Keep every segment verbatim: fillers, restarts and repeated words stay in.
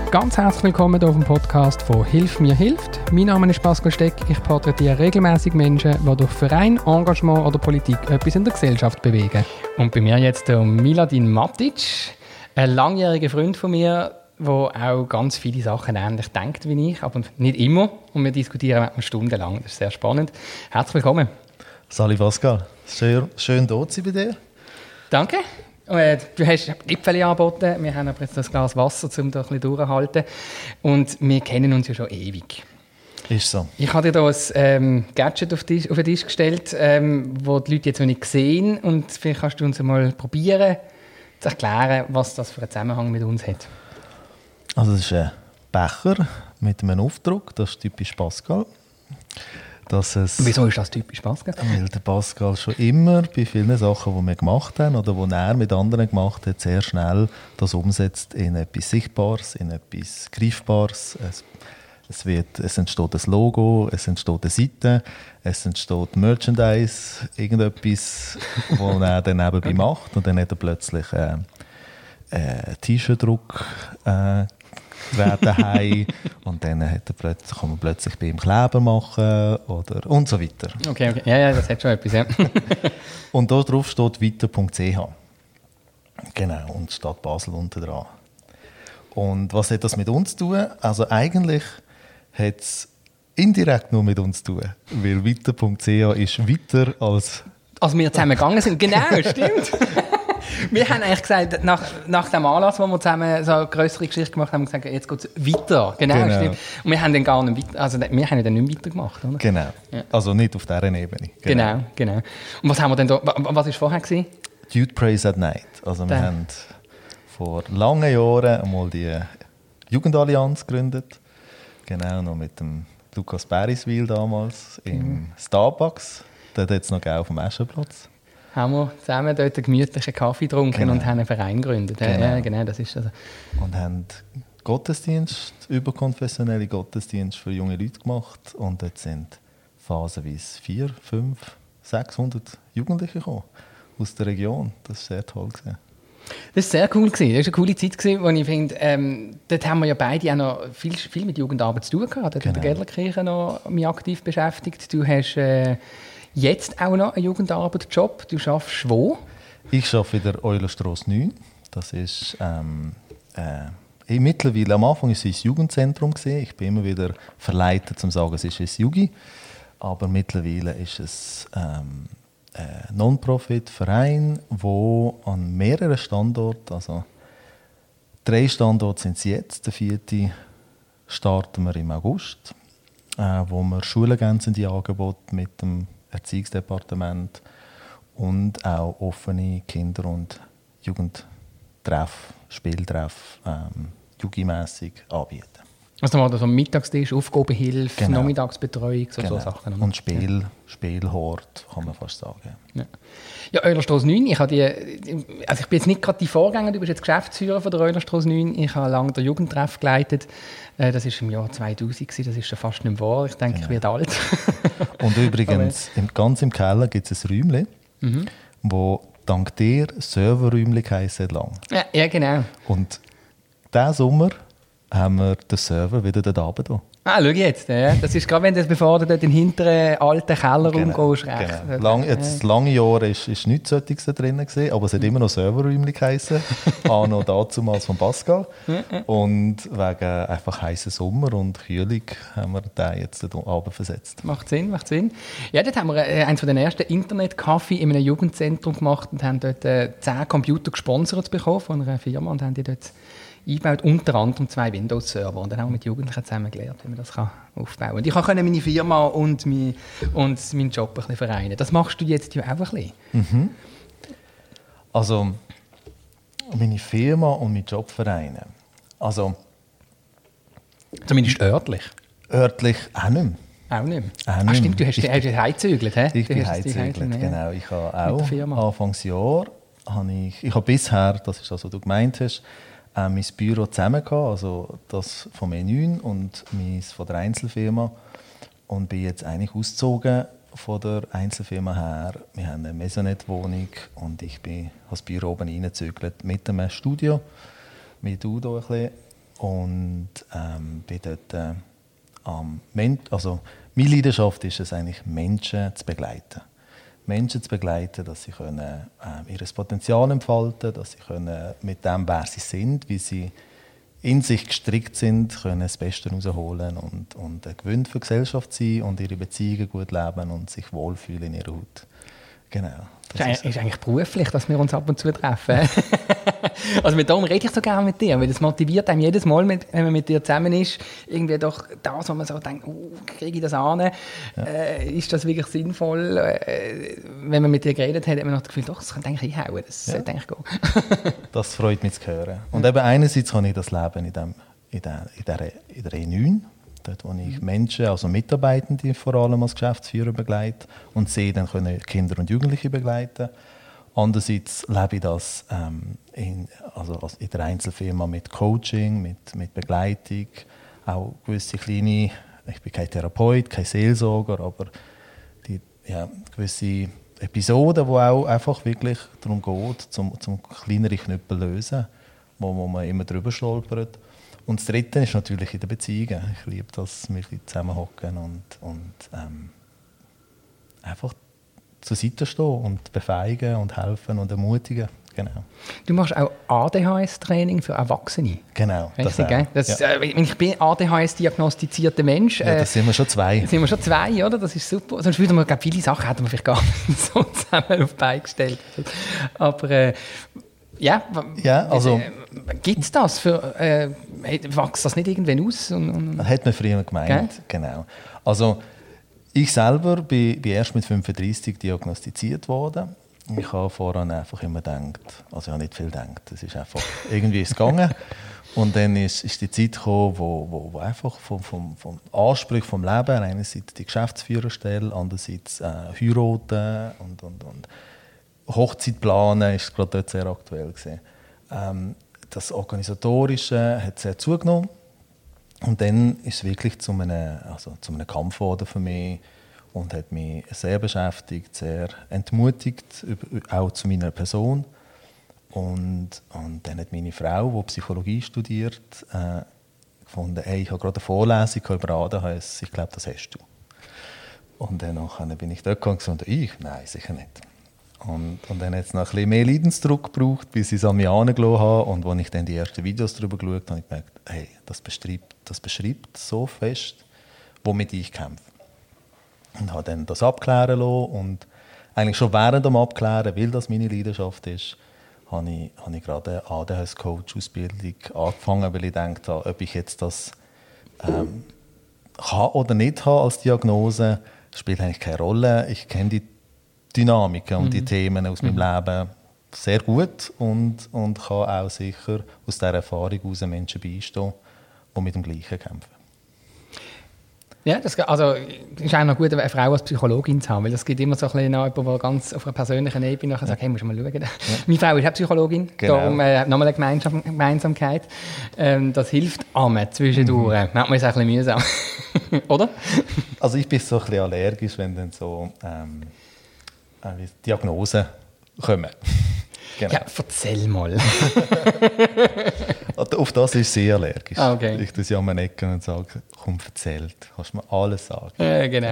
Ganz herzlich willkommen hier auf dem Podcast von «Hilf mir hilft». Mein Name ist Pascal Steck. Ich porträtiere regelmäßig Menschen, die durch Verein, Engagement oder Politik etwas in der Gesellschaft bewegen. Und bei mir jetzt der Miladin Matic, ein langjähriger Freund von mir, der auch ganz viele Sachen ähnlich denkt wie ich, aber nicht immer. Und wir diskutieren manchmal stundenlang. Das ist sehr spannend. Herzlich willkommen. Sali Pascal, schön, schön da zu sein bei dir. Danke. Du hast Gipfeli angeboten, wir haben aber jetzt das Glas Wasser, um da ein bisschen durchzuhalten. Und wir kennen uns ja schon ewig. Ist so. Ich habe dir hier ein ähm, Gadget auf, Tisch, auf den Tisch gestellt, ähm, das die Leute jetzt noch nicht sehen. Und vielleicht kannst du uns mal probieren, zu erklären, was das für einen Zusammenhang mit uns hat. Also das ist ein Becher mit einem Aufdruck, das ist typisch Pascal. Dass es, Wieso ist das typisch Pascal? Weil der Pascal schon immer bei vielen Sachen, die wir gemacht haben oder die er mit anderen gemacht hat, sehr schnell das umsetzt in etwas Sichtbares, in etwas Greifbares. Es, es, wird, es entsteht ein Logo, es entsteht eine Seite, es entsteht Merchandise, irgendetwas, was er dann nebenbei macht. Und dann hat er plötzlich äh, äh, T-Shirt-Druck äh, daheim und dann hat er plötzlich, kann man plötzlich bei ihm Kleber machen oder und so weiter. Okay, okay. Ja, ja, das hat schon etwas, ja. Und da drauf steht weiter punkt c h. Genau, und Stadt Basel unten dran. Und was hat das mit uns zu tun? Also eigentlich hat es indirekt nur mit uns zu tun, weil weiter punkt c h ist weiter als... Als wir zusammen gegangen sind, genau, stimmt. Wir haben eigentlich gesagt, nach, nach dem Anlass, wo wir zusammen so eine grössere Geschichte gemacht haben, haben wir gesagt, jetzt geht es weiter. Genau, genau, stimmt. Und wir haben dann gar nicht weiter, also wir haben ja dann nicht weitergemacht, oder? Genau, ja. Also nicht auf dieser Ebene. Genau. genau, genau. Und was haben wir denn da, was war vorher gewesen? Youth Praise at Night. Also wir da. haben vor langen Jahren einmal die Jugendallianz gegründet. Genau, noch mit dem Lukas Beriswil damals im mhm. Starbucks. Dort hat es noch auf dem Aschenplatz. Haben wir zusammen dort einen gemütlichen Kaffee getrunken genau. und haben einen Verein gegründet. Genau. Ja, genau, das ist also. Und haben Gottesdienst, überkonfessionelle Gottesdienst für junge Leute gemacht. Und dort sind phasenweise vierhundert, fünfhundert, sechshundert Jugendliche gekommen aus der Region. Das war sehr toll. Gewesen. Das war sehr cool. Das war eine coole Zeit, wo ich finde, ähm, dort haben wir ja beide auch noch viel, viel mit Jugendarbeit zu tun gehabt. Dort genau. in der Gärtlerkirche noch mich aktiv beschäftigt. Du hast... Äh, Jetzt auch noch einen Jugendarbeitsjob. Du arbeitest wo? Ich arbeite in der Eulerstrasse neun. Das ist ähm, äh, mittlerweile, am Anfang war es ein Jugendzentrum. Ich bin immer wieder verleitet, zu sagen, es ist ein Jugi. Aber mittlerweile ist es ähm, ein Non-Profit-Verein, der an mehreren Standorten, also drei Standorte sind es jetzt, der vierte starten wir im August, äh, wo wir schulergänzende Angebote mit dem Erziehungsdepartement und auch offene Kinder- und Jugendtreff, Spieltreff, ähm, jugendmässig anbieten. Also da war so Mittagstisch, Aufgabenhilfe, genau. Nachmittagsbetreuung, so, genau. so Sachen. Und Spiel, ja. Spielhort, kann man fast sagen. Ja, ja Eulerstrasse neun, ich, die, also ich bin jetzt nicht gerade die Vorgänger, du bist jetzt Geschäftsführer von der Eulerstrasse neun, ich habe lange den Jugendtreff geleitet. Das war im Jahr zweitausend, das ist schon fast nicht mehr wahr. Ich denke, genau. ich werde alt. Und übrigens, im, ganz im Keller gibt es ein Räumchen, mhm. wo dank dir Serverräumchen heissen lang. Ja, ja, genau. Und diesen Sommer haben wir den Server wieder dort runter. Ah, schau jetzt. Ja. Das ist gerade, wenn du bevor du dort in den hinteren alten Kellerraum genau, gehst. Recht. Genau. Lang, jetzt, lange Jahre war ist nichts solches da drin, gewesen, aber es hat immer noch Serverräumchen geheissen. Auch noch dazumals von Pascal. Und wegen einfach heißen Sommer und Kühlung haben wir den jetzt dort runter versetzt. Macht Sinn, macht Sinn. Ja, dort haben wir äh, eines der ersten Internet-Café in einem Jugendzentrum gemacht und haben dort äh, zehn Computer gesponsert bekommen von einer Firma und haben die dort eingebaut, unter anderem zwei Windows-Server. Und dann haben wir mit Jugendlichen zusammen gelernt, wie man das kann aufbauen kann. Und ich konnte meine Firma und, mein, und meinen Job ein bisschen vereinen. Das machst du jetzt ja auch ein bisschen. Mhm. Also, meine Firma und meinen Job vereinen. Also, zumindest örtlich? Örtlich auch nicht mehr. Auch nicht mehr? Auch nicht. Ah, stimmt, du hast dich heimgezügelt, hä? Ich bin heimgezügelt, genau. Ich habe auch Anfangsjahr, habe ich, ich habe bisher, das ist das, was du gemeint hast, äh, mein Büro zusammen gehabt, also das von E neun und meins von der Einzelfirma, und bin jetzt eigentlich ausgezogen von der Einzelfirma her. Wir haben eine Maisonette-Wohnung und ich bin das Büro oben reingezügelt mit einem Studio, wie du hier ein bisschen. und ähm, bin dort äh, am Men- also meine Leidenschaft ist es eigentlich, Menschen zu begleiten. Menschen zu begleiten, dass sie können, äh, ihr Potenzial entfalten, dass sie können, mit dem, wer sie sind, wie sie in sich gestrickt sind, können das Beste herausholen und, und ein Gewinn für die Gesellschaft sein und ihre Beziehungen gut leben und sich wohlfühlen in ihrer Haut. Genau. Das ist, ist eigentlich beruflich, dass wir uns ab und zu treffen. Also mit darum rede ich so gerne mit dir, weil das motiviert einem jedes Mal, mit, wenn man mit dir zusammen ist, irgendwie doch das, wo man so denkt, oh, kriege ich das an? Ja. Äh, ist das wirklich sinnvoll? Äh, wenn man mit dir geredet hat, hat man noch das Gefühl, doch, das könnte eigentlich hinhauen, das ja. sollte eigentlich gehen. Das freut mich zu hören. Und eben einerseits kann ich das Leben in, dem, in, der, in, der, in der E neun, dort wo ich Menschen, also Mitarbeitende vor allem als Geschäftsführer begleite und sie dann können Kinder und Jugendliche begleiten. Andererseits lebe ich das ähm, in, also in der Einzelfirma mit Coaching, mit, mit Begleitung, auch gewisse kleine, ich bin kein Therapeut, kein Seelsorger, aber die, ja, gewisse Episoden, wo auch einfach wirklich darum geht, zum, zum kleinere Knüppel lösen, wo, wo man immer drüber stolpert. Und das Dritte ist natürlich in den Beziehungen. Ich liebe das, wir zusammenhocken und, und ähm, einfach zur Seite stehen und befähigen und helfen und ermutigen. Genau. Du machst auch A D H S-Training für Erwachsene. Genau. Richtig, das, das, ja. äh, ich bin A D H S-diagnostizierter Mensch. Ja, das sind wir schon zwei. sind wir schon zwei, oder? Das ist super. Sonst würden wir, glaube viele Sachen hätten wir vielleicht gar nicht so zusammen auf die Beine gestellt. Aber äh, ja, ja also, äh, gibt es das? Für, äh, wächst das nicht irgendwann aus? Und, und das hat man früher gemeint. Gell? Genau. Also, ich selber bin, bin erst mit fünfunddreissig diagnostiziert worden. Ich habe vorher einfach immer gedacht, also ich habe nicht viel gedacht, es ist einfach, irgendwie ist es gegangen. Und dann ist, ist die Zeit gekommen, wo, wo, wo einfach vom, vom, vom Anspruch vom Leben, einerseits die Geschäftsführerstelle, andererseits äh, heiraten und, und, und Hochzeit planen, ist gerade dort sehr aktuell gewesen. Ähm, das Organisatorische hat sehr zugenommen. Und dann ist es wirklich zu einem, also zu einem Kampf geworden für mich und hat mich sehr beschäftigt, sehr entmutigt, auch zu meiner Person. Und, und dann hat meine Frau, die Psychologie studiert, äh, gefunden, hey, ich habe gerade eine Vorlesung über A D H S, ich glaube, das hast du. Und dann bin ich dort gegangen und gesagt, ich? Nein, sicher nicht. Und, und dann hat es noch ein bisschen mehr Leidensdruck gebraucht, bis ich es an mich herangelassen habe. Und als ich dann die ersten Videos darüber geschaut habe, habe ich gemerkt, hey, das beschreibt, das beschreibt so fest, womit ich kämpfe. Und habe dann das abklären lassen. Und eigentlich schon während dem Abklären, weil das meine Leidenschaft ist, habe ich, habe ich gerade eine A D H S-Coach-Ausbildung angefangen, weil ich dachte, ob ich jetzt das ähm, kann oder nicht habe als Diagnose, spielt eigentlich keine Rolle. Ich kenne die Dynamiken und mhm. die Themen aus meinem mhm. Leben sehr gut und, und kann auch sicher aus dieser Erfahrung heraus Menschen beistehen, die mit dem Gleichen kämpfen. Ja, das also, ist auch noch gut, eine Frau als Psychologin zu haben, weil es gibt immer so ein bisschen jemanden, der ganz auf einer persönlichen Ebene nachher sagt, hey, musst du mal schauen. Ja. Meine Frau ist auch Psychologin, genau. Darum äh, nochmal eine Gemeinsam- Gemeinsamkeit. Ähm, das hilft Amen zwischendurch. Mhm. Manchmal ist es auch ein bisschen mühsam. Oder? Also ich bin so ein bisschen allergisch, wenn dann so ähm, äh, Diagnosen kommen. Genau. Ja, erzähl mal. Auf das ist sie allergisch. Ah, okay. Ich tue sie an meine Ecke und sage, komm, erzähl, kannst du mir alles sagen. Ja, genau.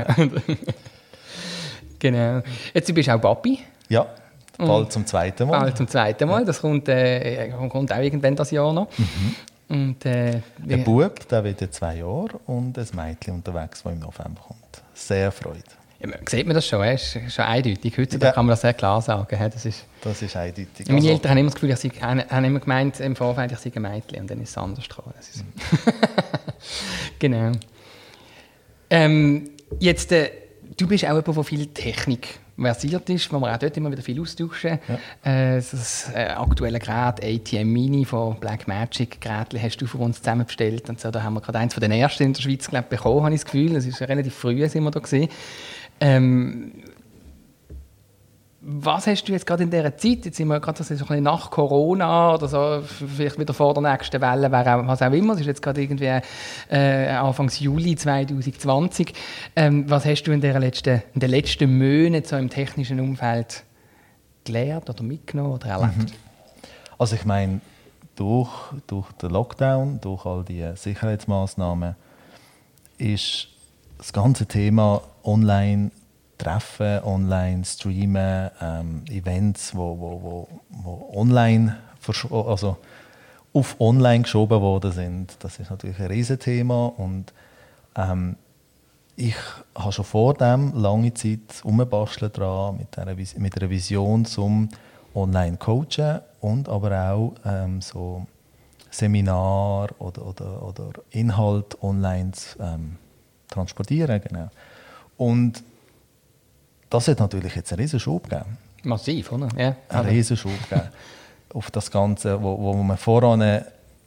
Genau. Jetzt bist du auch Papi. Ja, bald zum zweiten Mal. Bald zum zweiten Mal. Das kommt, äh, kommt auch irgendwann das Jahr noch. Mhm. Und, äh, ein Bub, der wird zwei Jahre und ein Mädchen unterwegs, das im November kommt. Sehr Freude. Ja, sieht man das schon, es ist schon eindeutig. Heutzutage ja. kann man das sehr klar sagen. Das ist, das ist eindeutig. Meine also, Eltern haben immer das Gefühl, ich sei, haben immer gemeint, im Vorfeld, ich sei ein Mädchen und dann ist es anders dran. Das ist genau. Ähm, jetzt, äh, du bist auch jemand, der viel Technik versiert ist, wo wir auch dort immer wieder viel austauschen. Ja. Äh, das äh, aktuelle Gerät A T M Mini von Blackmagic Gerätchen hast du für uns zusammenbestellt. Und so, da haben wir gerade eins von den ersten in der Schweiz glaub, bekommen, habe ich das Gefühl. Das ist relativ früh, sind wir da gewesen. Ähm, was hast du jetzt gerade in dieser Zeit, jetzt sind wir gerade so ein bisschen nach Corona oder so, vielleicht wieder vor der nächsten Welle, wer auch, was auch immer, es ist jetzt gerade irgendwie äh, Anfang Juli zwanzig zwanzig. Ähm, was hast du in, der letzten, in den letzten Monaten so im technischen Umfeld gelernt oder mitgenommen oder erlebt? Also ich meine, durch, durch den Lockdown, durch all die Sicherheitsmaßnahmen, ist das ganze Thema Online-Treffen, Online-Streamen, ähm, Events, wo, wo, wo, wo online, also auf online geschoben worden sind. Das ist natürlich ein Riesenthema und ähm, ich habe schon vor dem lange Zeit rumbastelt dran mit einer, mit einer Vision zum Online-Coachen und aber auch ähm, so Seminar oder, oder, oder Inhalt online zu ähm, transportieren. Genau. Und das hat natürlich jetzt einen riesen Schub gegeben. Massiv, oder? Ja. Einen riesen Schub gegeben. Auf das Ganze, wo, wo man voran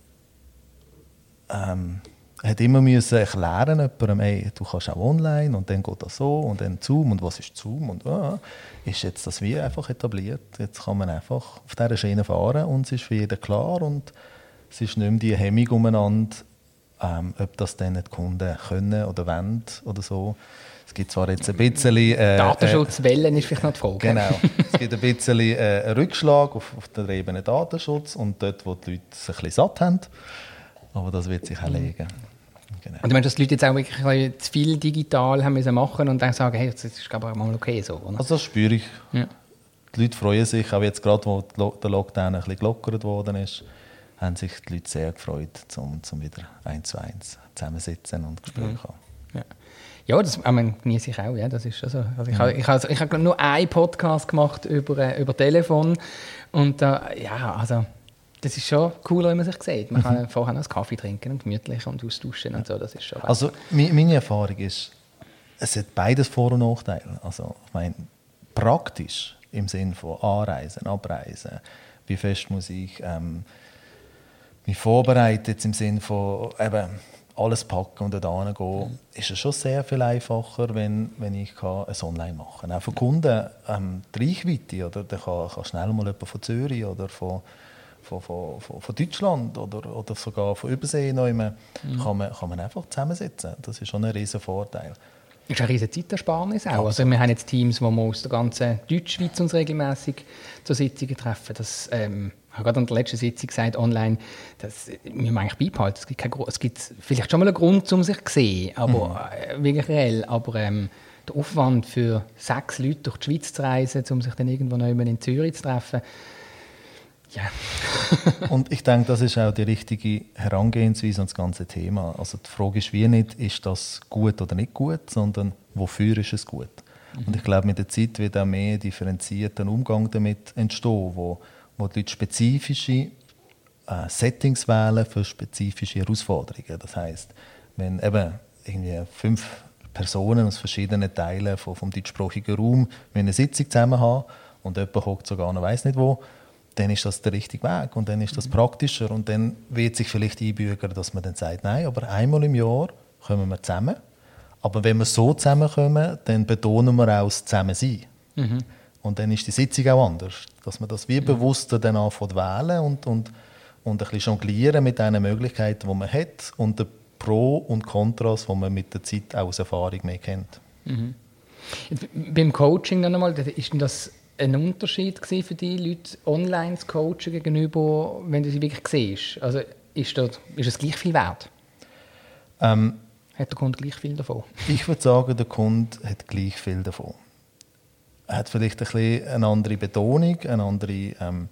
ähm, hat immer müssen erklären jemandem, ey, du kannst auch online und dann geht das so und dann Zoom und was ist Zoom und ah, ist jetzt das wie einfach etabliert. Jetzt kann man einfach auf dieser Schiene fahren und es ist für jeden klar und es ist nicht mehr die Hemmung umeinander, ähm, ob das dann die Kunden können oder wollen oder so. Es gibt zwar jetzt ein bisschen... Äh, Datenschutzwellen äh, ist vielleicht noch die Frage. Genau. Es gibt ein bisschen äh, einen Rückschlag auf, auf der Ebene Datenschutz und dort, wo die Leute es ein bisschen satt haben. Aber das wird sich auch legen. Genau. Und du meinst, dass die Leute jetzt auch wirklich zu viel digital haben müssen machen und dann sagen, hey, das ist glaube ich mal okay so, oder? Also das spüre ich. Ja. Die Leute freuen sich, auch jetzt gerade, wo der Lockdown ein bisschen gelockert worden ist, haben sich die Leute sehr gefreut, um, um wieder eins zu eins zusammensitzen und Gespräche zu haben. Ja. Ja, das genieße ich auch. Ja, das ist also, also ich habe ich habe, ich habe nur einen Podcast gemacht über, über Telefon und äh, ja, also das ist schon cooler, wenn man sich sieht. Man kann mhm. vorher noch einen Kaffee trinken und gemütlich und austauschen und so. Das ist schon also meine Erfahrung ist, es hat beides Vor- und Nachteile. Also ich meine, praktisch im Sinne von Anreisen, Abreisen, wie fest muss ich ähm, mich vorbereiten, jetzt im Sinne von eben alles packen und da hingehen, mhm. ist es schon sehr viel einfacher, wenn, wenn ich es online machen kann. Auch für Kunden ähm, die Reichweite, oder? Da kann, kann schnell mal jemand von Zürich oder von, von, von, von, von Deutschland oder, oder sogar von Übersee noch immer, mhm. kann, man, kann man einfach zusammensitzen. Das ist schon ein riesen Vorteil. Das ist eine riesige Zeitersparnis auch. Also wir haben jetzt Teams, wo wir aus der ganzen Deutschschweiz uns regelmäßig zu Sitzungen treffen. Das, ähm, ich habe gerade an der letzten Sitzung gesagt, online, das müssen wir eigentlich beibehalten. Es gibt, kein, es gibt vielleicht schon mal einen Grund, um sich zu sehen, aber mhm. äh, wirklich reell. Aber ähm, der Aufwand für sechs Leute durch die Schweiz zu reisen, um sich dann irgendwo noch in Zürich zu treffen, ja. Und ich denke, das ist auch die richtige Herangehensweise an das ganze Thema. Also die Frage ist wie nicht, ist das gut oder nicht gut, sondern wofür ist es gut? Mhm. Und ich glaube, mit der Zeit wird auch mehr differenzierter Umgang damit entstehen, wo, wo die Leute spezifische äh, Settings wählen für spezifische Herausforderungen. Das heisst, wenn eben irgendwie fünf Personen aus verschiedenen Teilen vom, vom deutschsprachigen Raum eine Sitzung zusammen haben und jemand hockt sogar noch weiss nicht wo, dann ist das der richtige Weg und dann ist das praktischer und dann wird sich vielleicht einbürgern, dass man dann sagt, nein, aber einmal im Jahr kommen wir zusammen. Aber wenn wir so zusammenkommen, dann betonen wir auch das Zusammensein. Mhm. Und dann ist die Sitzung auch anders. Dass man das wie mhm. bewusster dann anfängt wählen und, und, und ein bisschen jonglieren mit den Möglichkeiten, die man hat und den Pro und Kontras, die man mit der Zeit auch aus Erfahrung mehr kennt. Mhm. Beim Coaching dann einmal, ist denn das ein Unterschied für die Leute, online zu coachen gegenüber, wenn du sie wirklich siehst? Also ist, das, ist es gleich viel wert? Ähm, hat der Kunde gleich viel davon? Ich würde sagen, der Kunde hat gleich viel davon. Er hat vielleicht ein bisschen eine andere Betonung, eine andere ähm,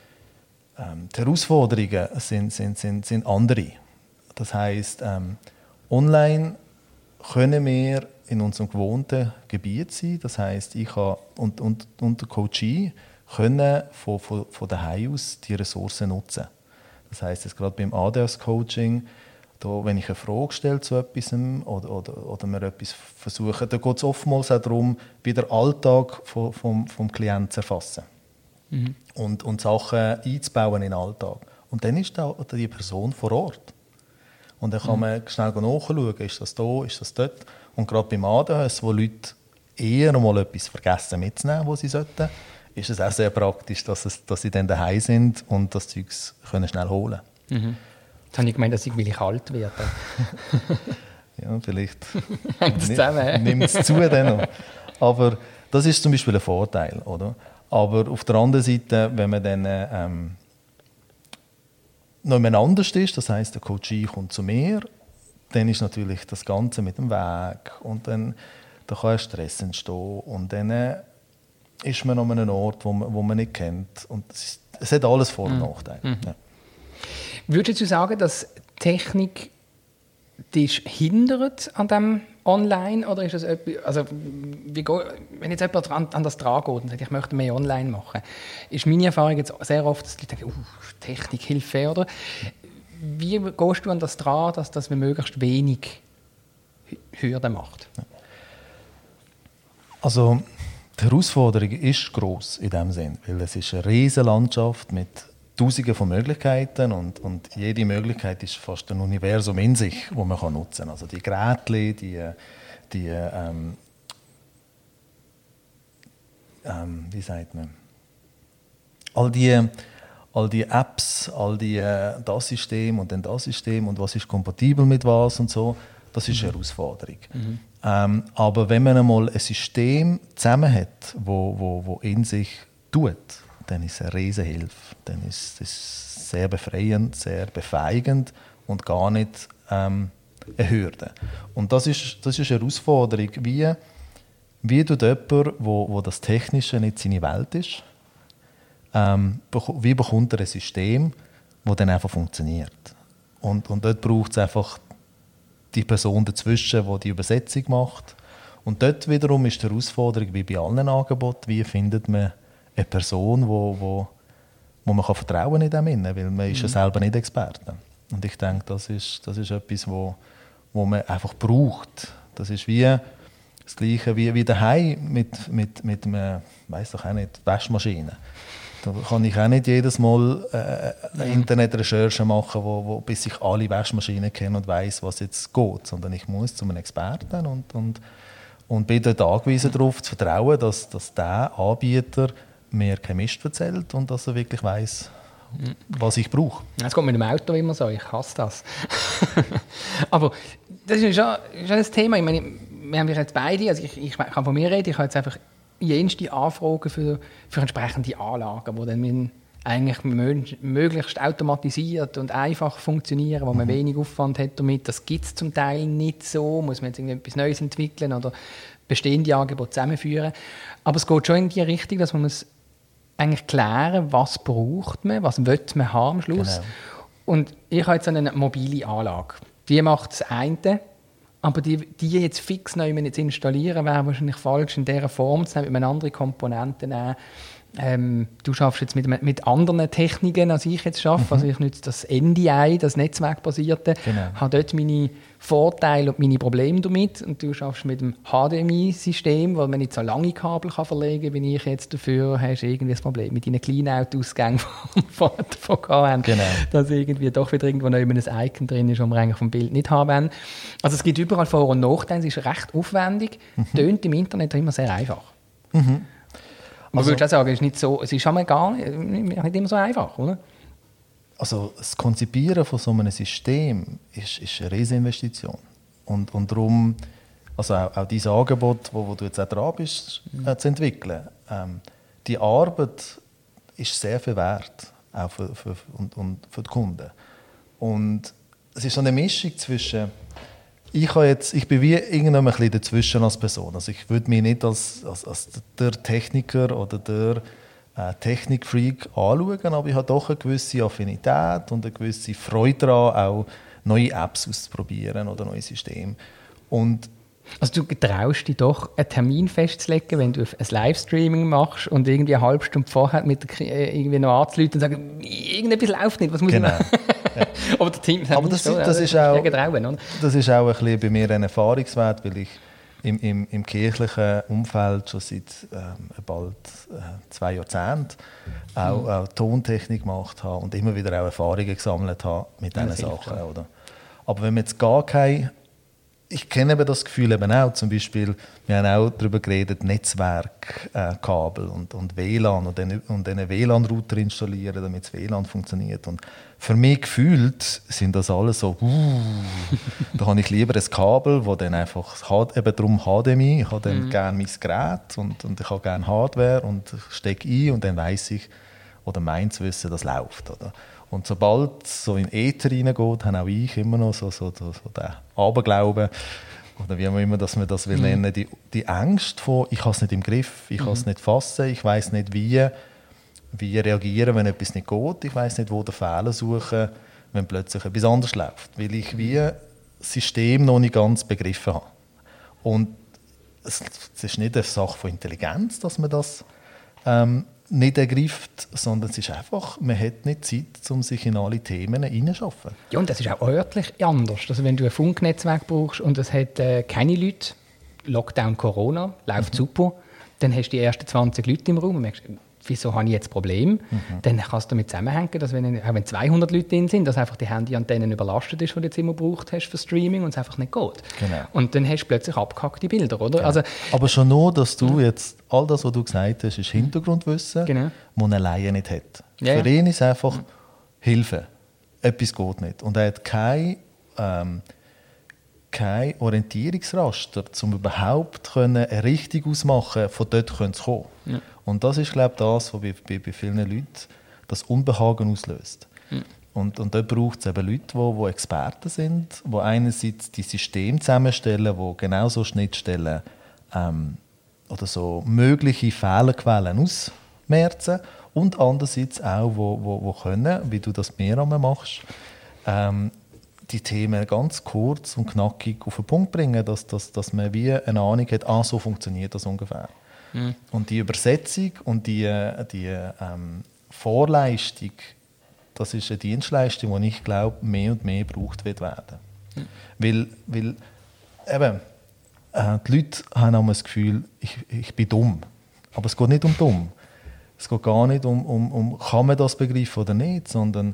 ähm, die Herausforderungen sind, sind, sind, sind andere. Das heisst, ähm, online können wir in unserem gewohnten Gebiet sein. Das heisst, ich kann, und, und, und der Coachee können von, von, von daheim aus die Ressourcen nutzen. Das heisst, jetzt gerade beim A D H S-Coaching, da, wenn ich eine Frage stelle zu etwas oder, oder, oder wir etwas versuchen, da geht es oftmals auch darum, wie der Alltag vom, vom, vom Klienten zu erfassen mhm. und, und Sachen einzubauen in den Alltag. Und dann ist da die Person vor Ort. Und dann kann man schnell nachschauen, ist das da, ist das dort. Und gerade beim A D H S, wo Leute eher mal etwas vergessen mitzunehmen, was sie sollten, ist es auch sehr praktisch, dass, es, dass sie dann daheim sind und das Zeug können schnell holen können. Mhm. Jetzt habe ich gemeint, dass ich will kalt werde. Ja, vielleicht nimmt es zu. Dann noch. Aber das ist zum Beispiel ein Vorteil. Oder? Aber auf der anderen Seite, wenn man dann ähm, noch jemand anders ist, das heisst, der Coachee kommt zu mir, dann ist natürlich das Ganze mit dem Weg und dann da kann ein Stress entstehen und dann äh, ist man an einem Ort, wo man, wo man nicht kennt und es, ist, es hat alles Vor- und Nachteile. Mhm. Ja. Würdest du sagen, dass Technik dich hindert an dem Online oder ist das etwas, also wie go, wenn jetzt jemand an, an das dran geht und sagt, ich möchte mehr online machen, ist meine Erfahrung jetzt sehr oft, dass die denken, uh, Technik hilft fair, oder? Wie gehst du an das dran, dass das möglichst wenig Hürden macht? Also die Herausforderung ist gross in dem Sinn, weil es ist eine riesige Landschaft mit Tausenden von Möglichkeiten und, und jede Möglichkeit ist fast ein Universum in sich, das man nutzen kann. Also die Geräte, die, die ähm, ähm, wie sagt man, all die, all die Apps, all die, äh, das System und dann das System und was ist kompatibel mit was und so, das ist eine Herausforderung. Mhm. Ähm, aber wenn man einmal ein System zusammen hat, wo, wo, wo in sich tut, dann ist es eine riesige Hilfe. Dann ist es sehr befreiend, sehr befeigend und gar nicht ähm, eine Hürde. Und das ist, das ist eine Herausforderung, wie, wie tut jemand, wo, wo das Technische nicht seine Welt ist, ähm, wie bekommt er ein System, das dann einfach funktioniert. Und, und dort braucht es einfach die Person dazwischen, die die Übersetzung macht. Und dort wiederum ist die Herausforderung, wie bei allen Angeboten, wie findet man eine Person, wo, wo, wo man kann vertrauen in dem Innen, weil man ist ja selber nicht Experte. Und ich denke, das ist, das ist etwas, wo, wo man einfach braucht. Das ist wie das Gleiche wie, wie daheim mit, mit, mit einer, weiss doch auch nicht, Waschmaschine. Da kann ich auch nicht jedes Mal äh, eine Internetrecherche machen, wo, wo, bis ich alle Waschmaschinen kenne und weiss, was jetzt geht. Sondern ich muss zu einem Experten und, und, und bin dort angewiesen darauf, zu vertrauen, dass, dass der Anbieter mir kein Mist erzählt und dass er wirklich weiss, was ich brauche. Es kommt mit dem Auto immer so, ich hasse das. Aber das ist schon, schon ein Thema. Ich meine, wir haben jetzt beide, also ich, ich kann von mir reden, ich habe jetzt einfach jenste Anfragen für, für entsprechende Anlagen, die dann eigentlich möglichst automatisiert und einfach funktionieren, wo man mhm. wenig Aufwand hat damit. Das gibt es zum Teil nicht so, muss man jetzt etwas Neues entwickeln oder bestehende Angebote zusammenführen. Aber es geht schon in die Richtung, dass man es eigentlich klären, was braucht man, was will man haben am Schluss. Genau. Und ich habe jetzt eine mobile Anlage. Die macht das eine, aber die, die jetzt fix neu jetzt installieren, wäre wahrscheinlich falsch in dieser Form zu nehmen, mit andere Komponenten nehmen. Ähm, du schaffst jetzt mit, mit anderen Techniken, als ich jetzt schaffe. Mhm. Also ich nutze das N D I, das Netzwerkbasierte, genau. habe dort meine Vorteile und meine Probleme damit. Und du schaffst mit dem H D M I-System, weil man nicht so lange Kabel kann verlegen kann, wie ich jetzt dafür, hast du irgendwie das Problem mit deinen Clean-Out-Ausgängen von, von K N. Genau. Dass irgendwie doch wieder irgendwo noch ein Icon drin ist, das wir eigentlich vom Bild nicht haben. Also es gibt überall Vor- und Nachteile, es ist recht aufwendig, mhm. tönt im Internet immer sehr einfach. Mhm. Man also, würde auch sagen, es ist nicht so, es ist schon mal gar nicht, nicht immer so einfach, oder? Also das Konzipieren von so einem System ist, ist eine Rieseninvestition. Und, und darum, also auch, auch dieses Angebot, wo, wo du jetzt auch dran bist, mhm. äh, zu entwickeln, ähm, die Arbeit ist sehr viel wert, auch für, für, und, und für die Kunden. Und es ist so eine Mischung zwischen Ich, jetzt, ich bin wie irgendwann ein bisschen dazwischen als Person. Also ich würde mich nicht als, als, als der Techniker oder der äh, Technikfreak anschauen, aber ich habe doch eine gewisse Affinität und eine gewisse Freude daran, auch neue Apps auszuprobieren oder neue Systeme. Und also du traust dich doch, einen Termin festzulegen, wenn du ein Livestreaming machst und irgendwie eine halbe Stunde vorher mit der, irgendwie noch anzuleiten und sagen, irgendetwas läuft nicht, was muss genau. ich machen? Ja. Aber der Team Aber das, schon, das, ist auch, trauen, das ist auch ein bisschen bei mir ein Erfahrungswert, weil ich im, im, im kirchlichen Umfeld schon seit ähm, bald äh, zwei Jahrzehnten auch, mhm. auch Tontechnik gemacht habe und immer wieder auch Erfahrungen gesammelt habe mit diesen ja, Sachen. Oder? Aber wenn man jetzt gar keine Ich kenne eben das Gefühl eben auch, zum Beispiel, wir haben auch darüber geredet, Netzwerkkabel äh, und, und W L A N und einen, und einen W L A N-Router installieren, damit das W L A N funktioniert. Und für mich gefühlt sind das alles so, uh, da habe ich lieber ein Kabel, wo dann einfach, eben darum H D M I, ich habe dann mhm. gerne mein Gerät und, und ich habe gerne Hardware und stecke ein und dann weiss ich, oder meint zu wissen, das läuft. Oder? Und sobald es so in Äther reingeht, habe auch ich immer noch so, so, so, so den Aberglauben, oder wie auch immer, dass wir das will nennen, mhm. die, die Ängste von, ich habe es nicht im Griff, ich mhm. kann es nicht fassen, ich weiß nicht, wie, wie reagieren, wenn etwas nicht geht, ich weiß nicht, wo den Fehler suchen, wenn plötzlich etwas anders läuft, weil ich wie das System noch nicht ganz begriffen habe. Und es, es ist nicht eine Sache von Intelligenz, dass man das ähm, nicht ergreift, sondern es ist einfach, man hat nicht Zeit, um sich in alle Themen hineinzuschaffen. Ja, und das ist auch örtlich anders. Also wenn du ein Funknetzwerk brauchst und es hat äh, keine Leute, Lockdown, Corona, läuft mhm. super, dann hast du die ersten zwanzig Leute im Raum und merkst, wieso habe ich jetzt ein Problem? Mhm. Dann kannst du damit zusammenhängen, dass wenn, auch wenn zweihundert Leute drin sind, dass einfach die Handyantennen überlastet ist, die du jetzt immer gebraucht hast für Streaming und es einfach nicht geht. Genau. Und dann hast du plötzlich abgehackte Bilder, oder? Genau. Also, aber schon nur, dass du jetzt, all das, was du gesagt hast, ist Hintergrundwissen, genau. das man alleine nicht hat. Ja, für ihn ist einfach Hilfe. Etwas geht nicht. Und er hat kein, ähm, kein Orientierungsraster, um überhaupt können eine Richtung ausmachen, von dort zu kommen. Ja. Und das ist, glaube ich, das, was bei, bei, bei vielen Leuten das Unbehagen auslöst. Mhm. Und, und dort braucht es eben Leute, die, die Experten sind, die einerseits die Systeme zusammenstellen, die genau so Schnittstellen ähm, oder so mögliche Fehlerquellen ausmerzen und andererseits auch, wo, wo, wo können, wie du das mehr einmal machst, ähm, die Themen ganz kurz und knackig auf den Punkt bringen, dass, dass, dass man wie eine Ahnung hat, ah, so funktioniert das ungefähr. Mhm. Und die Übersetzung und die, die ähm, Vorleistung, das ist eine Dienstleistung, die ich glaube, mehr und mehr gebraucht wird werden. Mhm. Weil, weil eben, äh, die Leute haben immer das Gefühl, ich, ich bin dumm. Aber es geht nicht um dumm. Es geht gar nicht um, um, um kann man das begreifen oder nicht, sondern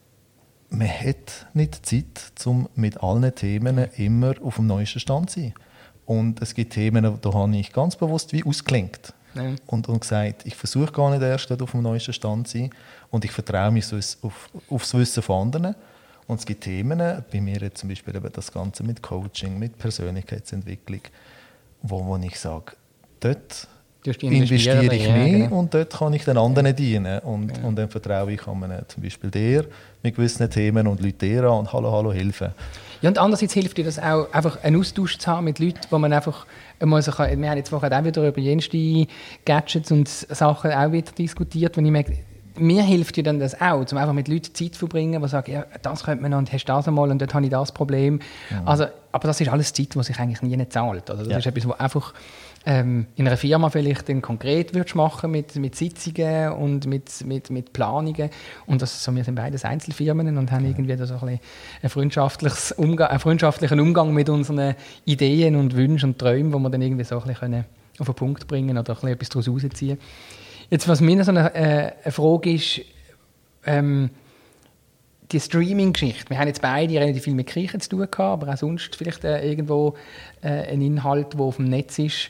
man hat nicht Zeit, um mit allen Themen immer auf dem neuesten Stand zu sein. Und es gibt Themen, da habe ich ganz bewusst wie ausgelenkt ja. und, und gesagt, ich versuche gar nicht erst auf dem neuesten Stand zu sein und ich vertraue mich so auf, auf das Wissen von anderen. Und es gibt Themen, bei mir jetzt zum Beispiel eben das Ganze mit Coaching, mit Persönlichkeitsentwicklung, wo, wo ich sage, dort investiere ich mehr ja, genau. und dort kann ich den anderen ja. dienen. Und, ja. und dann vertraue ich an einen, zum Beispiel dir mit gewissen Themen und Leute dir an und hallo, hallo, helfen. Ja, und andererseits hilft dir das auch, einfach einen Austausch zu haben mit Leuten, wo man einfach einmal so kann, wir haben jetzt vorher auch wieder über jenste Gadgets und Sachen auch wieder diskutiert, wo ich merke, mir hilft dir dann das auch, um einfach mit Leuten Zeit zu verbringen, die sagen, ja, das könnte man noch und hast das einmal und dort habe ich das Problem. Ja. Also, aber das ist alles Zeit, die sich eigentlich nie nicht zahlt. Also das ja. ist etwas, was einfach ähm, in einer Firma vielleicht dann konkret würdest machen mit, mit Sitzungen und mit, mit, mit Planungen. Und das, so, wir sind beides Einzelfirmen und haben irgendwie da so ein, ein, freundschaftliches Umgang, einen freundschaftlichen Umgang mit unseren Ideen und Wünschen und Träumen, wo wir dann irgendwie so ein bisschen auf den Punkt bringen oder ein bisschen etwas daraus rausziehen. Jetzt, was mir so eine, äh, eine Frage ist, ähm, die Streaming-Geschichte. Wir haben jetzt beide relativ viel mit Kirchen zu tun gehabt, aber auch sonst vielleicht äh, irgendwo äh, ein Inhalt, der auf dem Netz ist.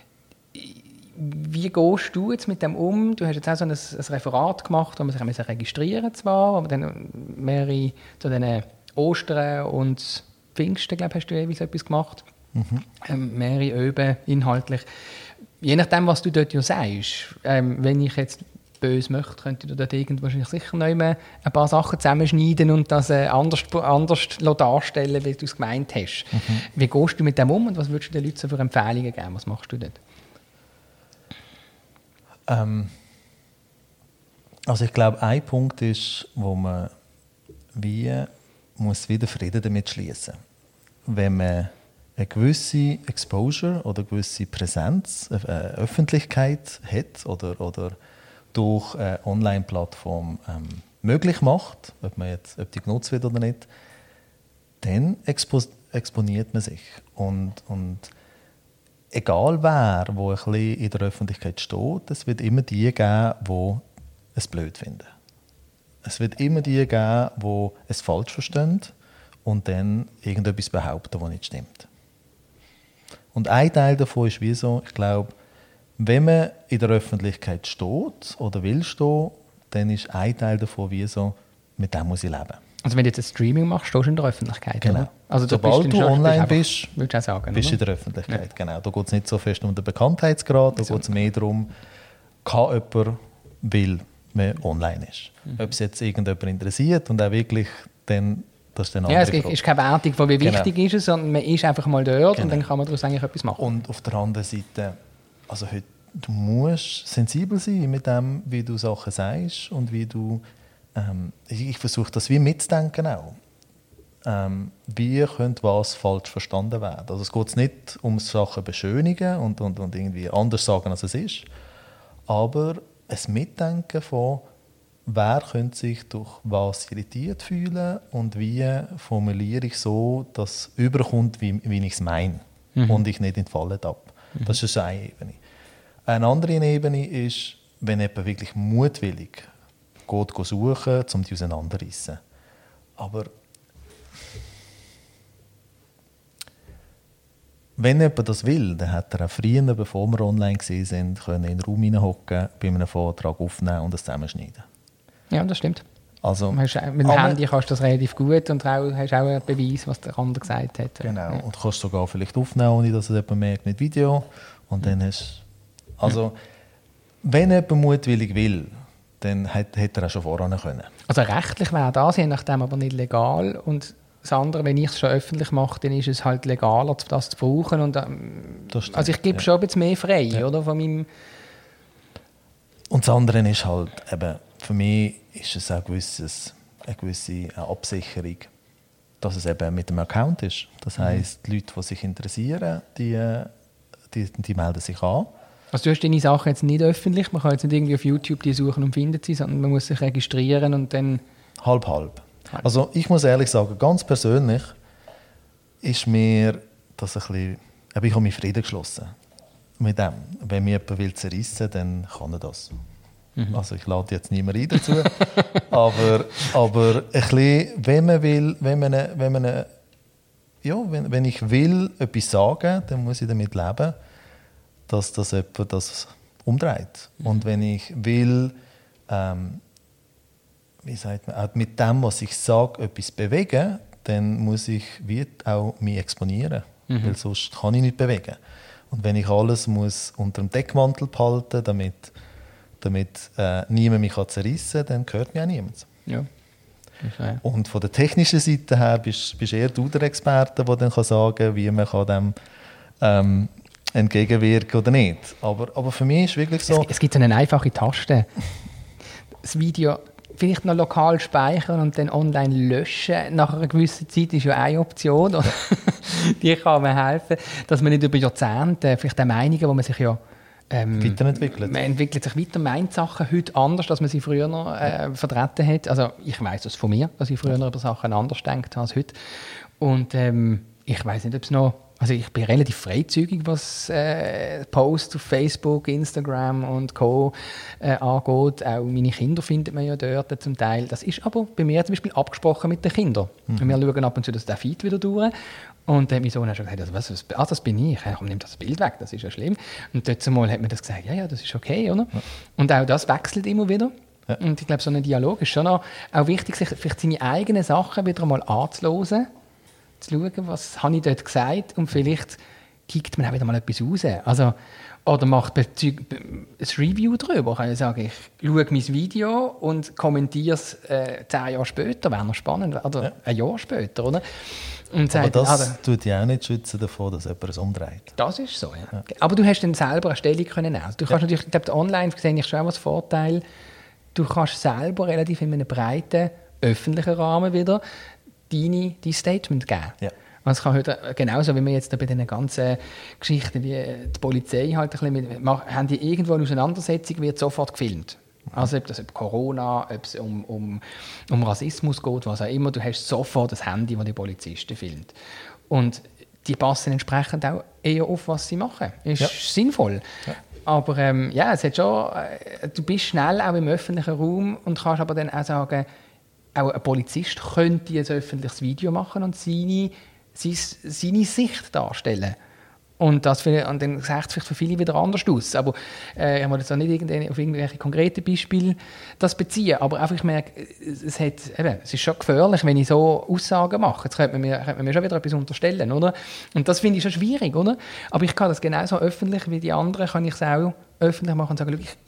Wie gehst du jetzt mit dem um? Du hast jetzt auch so ein, ein Referat gemacht, wo man sich registrieren zwar, wo man dann mehrere zu den Ostern und Pfingsten, glaube ich, hast du jeweils etwas gemacht. Mhm. Ähm, mehrere Öben inhaltlich. Je nachdem, was du dort ja sagst, ähm, wenn ich jetzt böse möchte, könnte ich dort irgendwo wahrscheinlich sicher noch ein paar Sachen zusammenschneiden und das äh, anders, anders darstellen, wie du es gemeint hast. Mhm. Wie gehst du mit dem um und was würdest du den Leuten so für Empfehlungen geben? Was machst du dort? Ähm, also ich glaube, ein Punkt ist, wo man wie muss wieder Frieden damit schließen. Wenn man eine gewisse Exposure oder eine gewisse Präsenz, eine Öffentlichkeit hat oder, oder durch eine Online-Plattform ähm, möglich macht, ob, man jetzt, ob die genutzt wird oder nicht, dann expo- exponiert man sich. Und, und egal wer, wo ein bisschen in der Öffentlichkeit steht, es wird immer die geben, die es blöd finden. Es wird immer die geben, die es falsch verstehen und dann irgendetwas behaupten, was nicht stimmt. Und ein Teil davon ist wie so, ich glaube, wenn man in der Öffentlichkeit steht oder will stehen, dann ist ein Teil davon wie so, mit dem muss ich leben. Also wenn du jetzt ein Streaming machst, stehst du in der Öffentlichkeit, genau. Oder? Also sobald du, du online bist, bist du sagen, bist du in der Öffentlichkeit. Ja. Genau. Da geht es nicht so fest um den Bekanntheitsgrad, da geht es mehr darum, kann jemand, will, man online ist. Mhm. Ob es jetzt irgendjemand interessiert und auch wirklich dann, das ist dann ja, es ist keine Wertung von wie wichtig genau. ist es, sondern man ist einfach mal dort genau. und dann kann man daraus eigentlich etwas machen. Und auf der anderen Seite, also heute, du musst sensibel sein mit dem, wie du Sachen sagst und wie du, ähm, ich, ich versuche das wie mitzudenken auch. Ähm, wie könnte was falsch verstanden werden? Also es geht nicht um Sachen beschönigen und, und, und irgendwie anders sagen, als es ist, aber ein Mitdenken von, wer könnte sich durch was irritiert fühlen und wie formuliere ich so, dass es überkommt, wie, wie ich es meine mhm. und ich nicht in die Falle tappe. Mhm. Das ist eine Ebene. Eine andere Ebene ist, wenn jemand wirklich mutwillig geht, geht suchen, um die auseinanderreißen. Aber wenn jemand das will, dann hat er auch früher, bevor wir online waren, können in den Raum hineinhocken, bei einem Vortrag aufnehmen und das zusammenschneiden. Ja, das stimmt. Also, mit dem Handy kannst du das relativ gut und auch, hast auch einen Beweis, was der andere gesagt hat. Genau, ja. und du kannst sogar vielleicht aufnehmen, ohne dass es jemand merkt, mit Video. Und dann hast also, wenn jemand mutwillig will, dann hätte er auch schon voran können. Also rechtlich wäre das je nachdem aber nicht legal und das andere, wenn ich es schon öffentlich mache, dann ist es halt legaler, das zu brauchen. Und, ähm, stimmt, also ich gebe ja. schon ein bisschen mehr frei, ja. oder? Von meinem und das andere ist halt, eben, für mich ist es auch gewisses, eine gewisse Absicherung, dass es eben mit dem Account ist. Das heisst, mhm. die Leute, die sich interessieren, die, die, die melden sich an. Also du hast deine Sachen jetzt nicht öffentlich, man kann jetzt nicht irgendwie auf YouTube die suchen und finden sie, sondern man muss sich registrieren und dann... Halb, halb. Also ich muss ehrlich sagen, ganz persönlich ist mir das ein bisschen... Ich habe mich Frieden geschlossen mit dem. Wenn mir jemand will zerrissen, dann kann er das. Mhm. Also ich lade jetzt niemand ein dazu. aber, aber ein bisschen, wenn man will, wenn man, wenn man ja, wenn, wenn ich will etwas sagen, dann muss ich damit leben, dass das jemand das umdreht. Mhm. Und wenn ich will, ähm, wie sagt man, auch mit dem, was ich sage, etwas bewegen, dann muss ich wie auch mich exponieren, mhm. weil sonst kann ich nicht bewegen. Und wenn ich alles muss unter dem Deckmantel behalten, damit, damit äh, niemand mich zerrissen kann, dann gehört mir auch niemand. Ja. Okay. Und von der technischen Seite her bist, bist eher du der Experte, der dann kann sagen, wie man kann dem ähm, entgegenwirken oder nicht. Aber, aber für mich ist wirklich so... Es, es gibt eine einfache Taste. Das Video vielleicht noch lokal speichern und dann online löschen. Nach einer gewissen Zeit ist ja eine Option. Ja. Die kann mir helfen, dass man nicht über Jahrzehnte, vielleicht auch Meinungen, wo man sich ja ähm, weiterentwickelt. Man entwickelt sich weiter, meint Sachen heute anders, als man sie früher noch, äh, vertreten hat. Also ich weiss das von mir, dass ich früher über Sachen anders denkt als heute. Und ähm, ich weiss nicht, ob es noch... Also ich bin relativ freizügig, was äh, Posts auf Facebook, Instagram und Co. Äh, angeht. Auch meine Kinder findet man ja dort zum Teil. Das ist aber bei mir zum Beispiel abgesprochen mit den Kindern. Mhm. Wir schauen ab und zu das der Feed wieder durch. Und äh, mein Sohn hat schon gesagt, also, was, was, ah, das bin ich. Ja, komm, nimm das Bild weg, das ist ja schlimm. Und dort mal hat mir das gesagt, ja, ja, das ist okay, oder? Ja. Und auch das wechselt immer wieder. Ja. Und ich glaube, so ein Dialog ist schon auch, auch wichtig, sich vielleicht seine eigenen Sachen wieder mal anzuhören. Zu schauen, was habe ich dort gesagt und vielleicht kickt man auch wieder mal etwas raus. Also, oder macht ein Review darüber. Kann ich sagen, ich schaue mein Video und kommentiere es äh, zehn Jahre später, wäre noch spannend, oder ja. ein Jahr später, oder? Und aber sagt, das also, tut dich auch nicht schützen davor, dass jemand es umdreht. Das ist so, ja. ja. Aber du hast dann selber eine Stellung können also, du kannst ja. natürlich, ich glaube, online sehe ich schon auch als Vorteil, du kannst selber relativ in einem breiten öffentlichen Rahmen wieder deine, dein Statement geben. Ja. Also es kann heute, genauso wie wir jetzt bei diesen ganzen Geschichten wie die Polizei halt ein bisschen mit, haben die irgendwo eine Auseinandersetzung, wird sofort gefilmt. Also ob das um Corona, ob es um, um, um Rassismus geht, was auch immer, du hast sofort das Handy, das die Polizisten filmt. Und die passen entsprechend auch eher auf, was sie machen. Ist ja. sinnvoll. Ja. Aber ähm, ja, es hat schon, äh, du bist schnell auch im öffentlichen Raum und kannst aber dann auch sagen, auch ein Polizist könnte ein öffentliches Video machen und seine, seine, seine Sicht darstellen. Und, das für, und dann sieht es vielleicht für viele wieder anders aus. Aber äh, ich will jetzt auch nicht auf irgendwelche konkreten Beispiele das beziehen. Aber einfach, ich merke, es, hat, eben, es ist schon gefährlich, wenn ich so Aussagen mache. Jetzt könnte man mir, könnte man mir schon wieder etwas unterstellen. Oder? Und das finde ich schon schwierig. Oder? Aber ich kann das genauso öffentlich wie die anderen, kann ich es auch öffentlich machen und sagen, ich,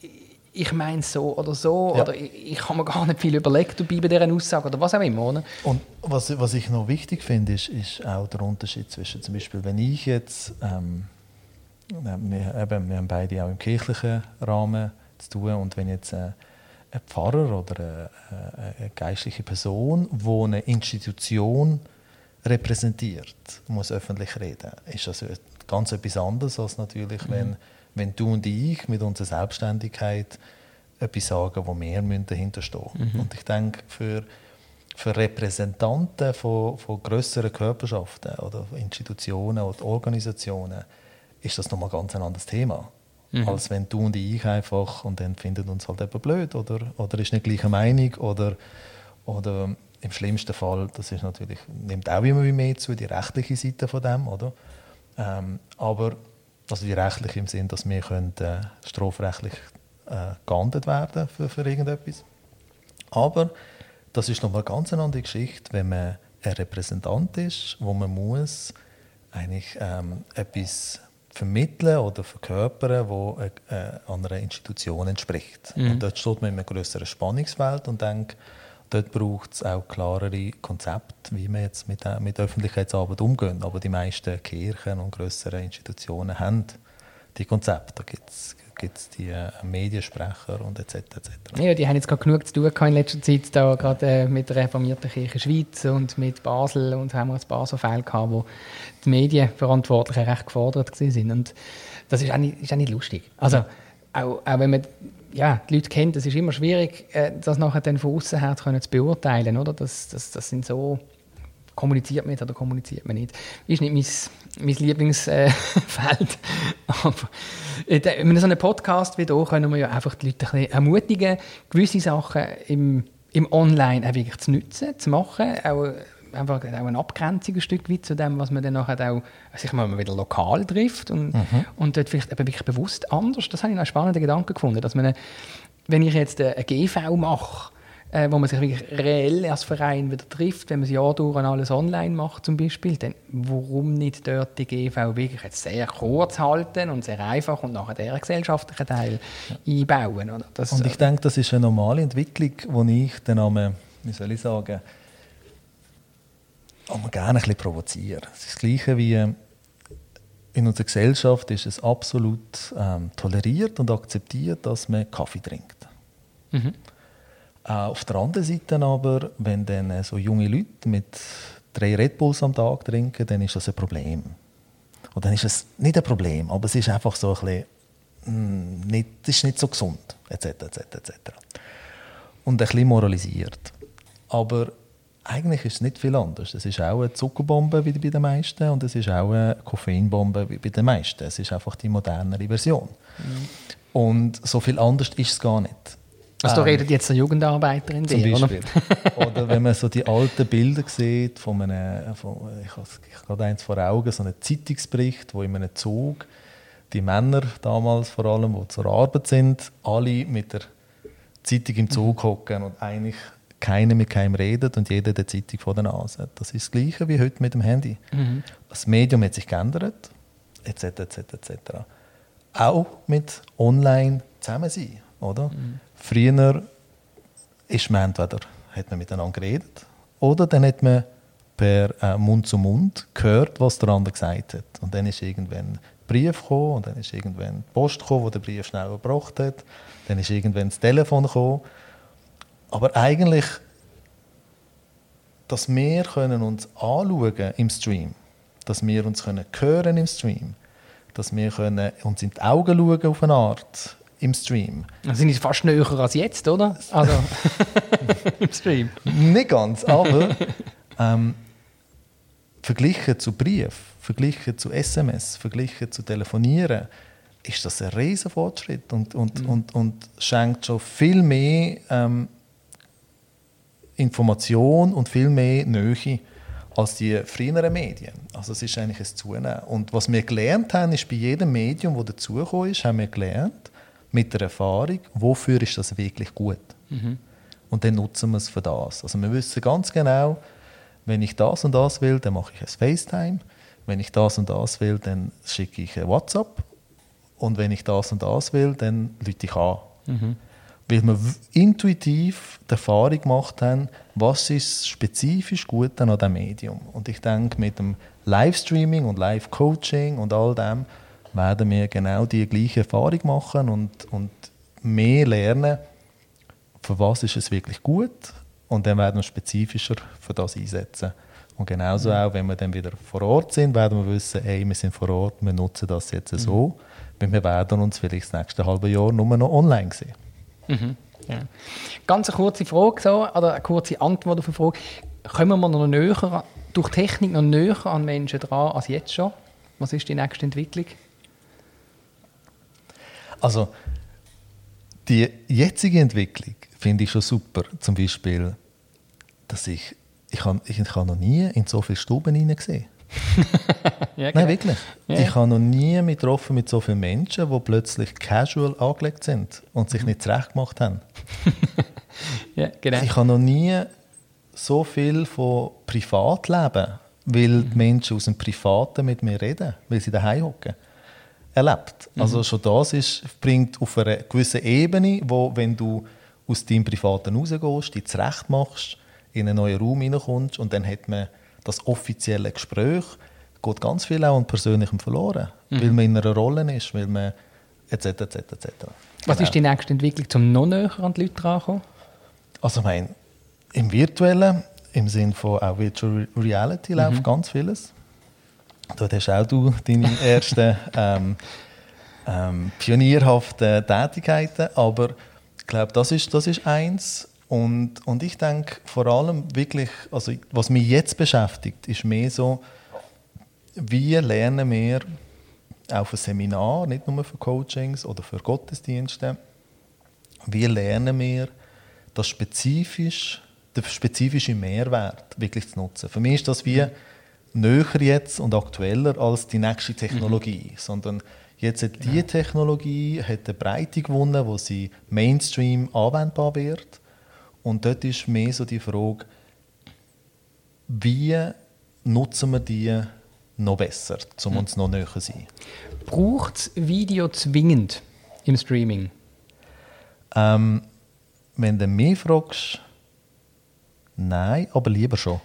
ich meine so oder so, ja. oder ich, ich habe mir gar nicht viel überlegt dabei bei dieser Aussage oder was auch immer. Oder? Und was, was ich noch wichtig finde, ist, ist auch der Unterschied zwischen zum Beispiel, wenn ich jetzt, ähm, wir, eben, wir haben beide auch im kirchlichen Rahmen zu tun, und wenn jetzt äh, ein Pfarrer oder eine, eine geistliche Person, die eine Institution repräsentiert, muss öffentlich reden, ist das ganz etwas anderes als natürlich, mhm. wenn, wenn du und ich mit unserer Selbstständigkeit etwas sagen, wo wir dahinter stehen müssen. Mhm. Und ich denke, für, für Repräsentanten von, von grösseren Körperschaften oder Institutionen oder Organisationen ist das nochmal ganz ein anderes Thema. Mhm. Als wenn du und ich einfach, und dann findet uns halt eben blöd oder, oder ist nicht gleicher Meinung oder, oder im schlimmsten Fall, das ist natürlich, nimmt auch immer mehr zu, die rechtliche Seite von dem, oder? Ähm, aber also die rechtliche im Sinn, dass wir können, äh, strafrechtlich äh, geahndet werden für, für irgendetwas. Aber das ist nochmal ganz eine andere Geschichte, wenn man ein Repräsentant ist, wo man muss eigentlich ähm, etwas vermitteln oder verkörpern, wo äh, an einer Institution entspricht. Mhm. Und dort steht man in einem grösseren Spannungsfeld und denkt, dort braucht es auch klarere Konzepte, wie wir jetzt mit, äh, mit Öffentlichkeitsarbeit umgehen. Aber die meisten Kirchen und grösseren Institutionen haben die Konzepte. Da gibt es die äh, Mediensprecher und et cetera et cetera. Ja, die haben jetzt gerade genug zu tun in letzter Zeit, da gerade äh, mit der reformierten Kirche Schweiz und mit Basel, und haben wir ein paar so Fälle gehabt, wo die Medienverantwortlichen recht gefordert waren. Und das ist auch nicht, ist auch nicht lustig. Also, auch, auch wenn man ja, die Leute kennt, es ist immer schwierig, das nachher dann von außen her zu beurteilen. Oder? Das, das, das sind so, kommuniziert man nicht oder kommuniziert man nicht. Ist nicht mein, mein Lieblingsfeld. Aber in so einem Podcast wie hier können wir ja einfach die Leute ein bisschen ermutigen, gewisse Sachen im, im Online auch wirklich zu nutzen, zu machen. Auch, einfach auch eine Abgrenzung ein Stück weit zu dem, was man dann nachher auch sich mal wieder lokal trifft und, mhm. und dort vielleicht eben wirklich bewusst anders. Das habe ich noch einen spannenden Gedanken gefunden, dass man, eine, wenn ich jetzt eine G V mache, äh, wo man sich wirklich reell als Verein wieder trifft, wenn man das Jahr durch alles online macht zum Beispiel, dann warum nicht dort die G V wirklich jetzt sehr kurz halten und sehr einfach und nachher den gesellschaftlichen Teil ja. einbauen? Oder? Das, und ich denke, das ist eine normale Entwicklung, die ich dann einmal, wie soll ich sagen, aber gerne ein bisschen provozieren. Es ist das Gleiche wie in unserer Gesellschaft ist es absolut ähm, toleriert und akzeptiert, dass man Kaffee trinkt. Mhm. Äh, auf der anderen Seite aber, wenn dann äh, so junge Leute mit drei Red Bulls am Tag trinken, dann ist das ein Problem. Und dann ist es nicht ein Problem, aber es ist einfach so ein bisschen, mh, nicht, es ist nicht so gesund, et cetera et cetera et cetera. Und ein bisschen moralisiert. Aber eigentlich ist es nicht viel anders. Es ist auch eine Zuckerbombe wie bei den meisten und es ist auch eine Koffeinbombe wie bei den meisten. Es ist einfach die modernere Version. Mhm. Und so viel anders ist es gar nicht. Also da ähm, redet jetzt eine Jugendarbeiterin zum dir, Beispiel. Oder? Oder wenn man so die alten Bilder sieht, von einem, von, ich habe gerade eins vor Augen, so einen Zeitungsbericht, wo in einem Zug die Männer damals vor allem, die zur Arbeit sind, alle mit der Zeitung im Zug hocken und eigentlich keiner mit keinem redet und jeder die Zeitung vor der Nase hat. Das ist das Gleiche wie heute mit dem Handy. Mhm. Das Medium hat sich geändert, et cetera et cetera et cetera. Auch mit online zusammen sein, oder? Mhm. Früher ist man entweder hat man miteinander geredet oder dann hat man per äh, Mund zu Mund gehört, was der andere gesagt hat. Und dann ist irgendwann ein Brief gekommen und dann ist irgendwann die Post gekommen, wo der Brief schnell gebracht hat. Dann ist irgendwann das Telefon gekommen. Aber eigentlich, dass wir können uns anschauen im Stream, dass wir uns können hören im Stream, dass wir können uns in die Augen schauen auf eine Art im Stream. Das sind fast näher als jetzt, oder? Also im Stream. Nicht ganz, aber ähm, verglichen zu Brief, verglichen zu S M S, verglichen zu Telefonieren, ist das ein riesen Fortschritt und, und, mhm. und, und schenkt schon viel mehr ähm, Information und viel mehr Nähe als die früheren Medien. Also es ist eigentlich ein Zunehmen. Und was wir gelernt haben, ist bei jedem Medium, das dazugekommen ist, haben wir gelernt, mit der Erfahrung, wofür ist das wirklich gut. Mhm. Und dann nutzen wir es für das. Also wir wissen ganz genau, wenn ich das und das will, dann mache ich ein FaceTime. Wenn ich das und das will, dann schicke ich ein WhatsApp. Und wenn ich das und das will, dann rufe ich an. Mhm. weil wir intuitiv die Erfahrung gemacht haben, was ist spezifisch gut an diesem Medium. Und ich denke, mit dem Livestreaming und Live-Coaching und all dem werden wir genau die gleiche Erfahrung machen und, und mehr lernen, für was ist es wirklich gut. Und dann werden wir spezifischer für das einsetzen. Und genauso auch, wenn wir dann wieder vor Ort sind, werden wir wissen, hey, wir sind vor Ort, wir nutzen das jetzt mhm. so, weil wir werden uns vielleicht das nächste halbe Jahr nur noch online sehen. Mhm. Ja. Ganz eine kurze Frage, so, oder eine kurze Antwort auf eine Frage. Kommen wir noch näher, durch Technik noch näher an Menschen dran als jetzt schon? Was ist die nächste Entwicklung? Also, die jetzige Entwicklung finde ich schon super. Zum Beispiel, dass ich, ich habe ich, ich habe noch nie in so viele Stuben hineingesehen. Ja, genau. Nein, wirklich. Ja. Ich habe noch nie mit getroffen mit so vielen Menschen, die plötzlich casual angelegt sind und sich nicht zurecht gemacht haben. Ja, genau. Ich habe noch nie so viel von Privatleben, weil mhm. die Menschen aus dem Privaten mit mir reden, weil sie daheim hocken, erlebt. Mhm. Also schon das ist, bringt auf einer gewissen Ebene, wo, wenn du aus deinem Privaten rausgehst, dich zurecht machst, in einen neuen Raum hineinkommst und dann hat man das offizielle Gespräch, geht ganz viel auch an Persönlichem verloren, mhm. weil man in einer Rolle ist, weil man et cetera et cetera et cetera. Was genau. ist die nächste Entwicklung, um noch näher an die Leute ranzukommen? Also ich meine, im Virtuellen, im Sinne von auch Virtual Reality mhm. läuft ganz vieles. Dort hast auch du deine ersten ähm, ähm, pionierhaften Tätigkeiten, aber ich glaube, das ist, das ist eins. Und, und ich denke vor allem wirklich, also was mich jetzt beschäftigt, ist mehr so, wie lernen wir auch für Seminar, nicht nur für Coachings oder für Gottesdienste, wie lernen wir das spezifisch, den spezifischen Mehrwert wirklich zu nutzen. Für mich ist das wie näher jetzt und aktueller als die nächste Technologie, mhm. sondern jetzt hat diese Technologie hat eine Breite gewonnen, wo sie Mainstream anwendbar wird. Und dort ist mehr so die Frage, wie nutzen wir die noch besser, um uns noch näher zu sein. Braucht es Video zwingend im Streaming? Ähm, wenn du mich fragst, nein, aber lieber schon.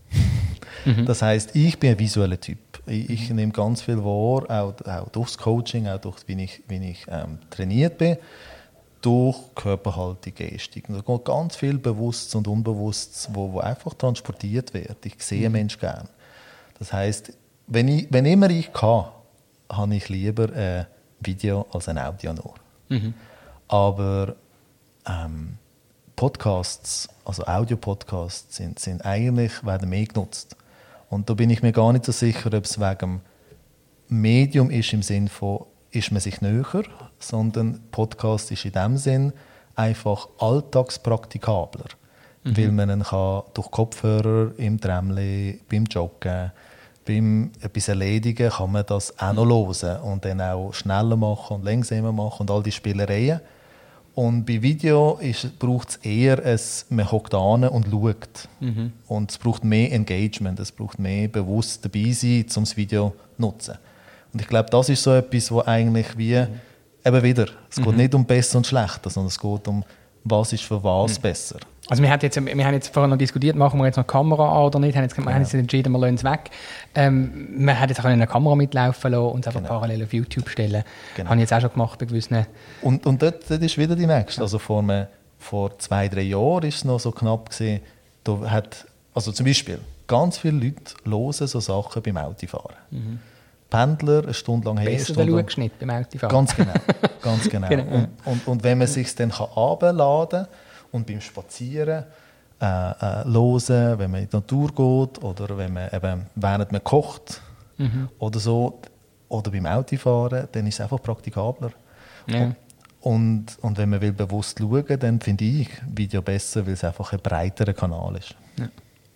Mhm. Das heisst, ich bin ein visueller Typ. Ich, ich nehme ganz viel wahr, auch, auch durchs Coaching, auch durch wie ich, wie ich ähm, trainiert bin, durch Körperhaltung, Gestik. Da geht ganz viel Bewusstes und Unbewusstes, wo, wo einfach transportiert wird. Ich sehe mhm. Menschen gerne. Das heisst, wenn, ich, wenn immer ich kann, habe ich lieber ein Video als ein Audio nur. Mhm. Aber ähm, Podcasts, also Audio-Podcasts, sind, sind eigentlich, werden mehr genutzt. Und da bin ich mir gar nicht so sicher, ob es wegen dem Medium ist im Sinn von, ist man sich näher, sondern Podcast ist in dem Sinn einfach alltagspraktikabler. Mhm. Weil man ihn kann durch Kopfhörer, im Tramli, beim Joggen, beim etwas erledigen, kann man das auch noch hören und dann auch schneller machen und langsamer machen und all die Spielereien. Und bei Video braucht es eher, ein, man hockt an und schaut. Mhm. Und es braucht mehr Engagement, es braucht mehr bewusst dabei sein, um das Video zu nutzen. Und ich glaube, das ist so etwas, wo eigentlich wie, mhm. eben wieder, es geht mhm. nicht um besser und schlechter, sondern es geht um, was ist für was mhm. besser. Also wir haben, jetzt, wir haben jetzt vorhin noch diskutiert, machen wir jetzt noch die Kamera an oder nicht, wir haben jetzt, wir haben jetzt entschieden, wir lassen es weg. Ähm, man hätte jetzt auch eine Kamera mitlaufen lassen und es einfach genau. parallel auf YouTube stellen. Genau. Habe ich jetzt auch schon gemacht bei gewissen... Und, und dort, dort ist wieder die nächste. Also vor, einem, vor zwei, drei Jahren war es noch so knapp gewesen, da hat, also zum Beispiel, ganz viele Leute hören so Sachen beim Autofahren. Mhm. Pendler, eine Stunde lang her. Besser der Schauschnitt beim Autofahren. Ganz genau. Ganz genau. genau. Und, und, und wenn man es sich dann herunterladen kann und beim Spazieren äh, äh, hören, wenn man in die Natur geht oder wenn man eben, während man kocht mhm. oder so, oder beim Autofahren, dann ist es einfach praktikabler. Ja. Und, und wenn man will bewusst schauen will, dann finde ich Video besser, weil es einfach ein breiterer Kanal ist. Ja.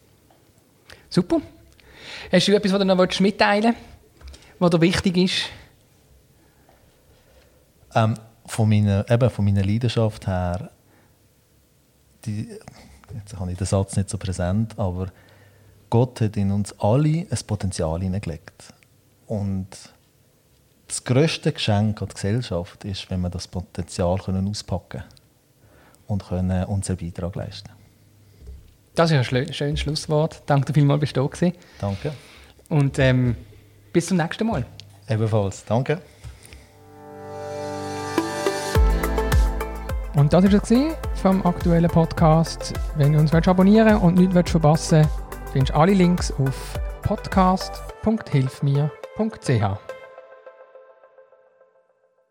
Super. Hast du etwas, was du noch mitteilen willst, was dir wichtig ist? Ähm, von, meiner, eben von meiner Leidenschaft her, die, jetzt habe ich den Satz nicht so präsent, aber Gott hat in uns alle ein Potenzial hineingelegt. Und das grösste Geschenk an die Gesellschaft ist, wenn wir das Potenzial auspacken können. und können unseren Beitrag leisten. Das ist ein schl- schönes Schlusswort. Danke dir vielmals, bist du da gewesen. Danke. Und ähm, bis zum nächsten Mal. Ebenfalls. Danke. Und das war es vom aktuellen Podcast. Wenn du uns abonnieren willst und nichts verpassen willst, findest du alle Links auf podcast punkt hilf mir punkt c h.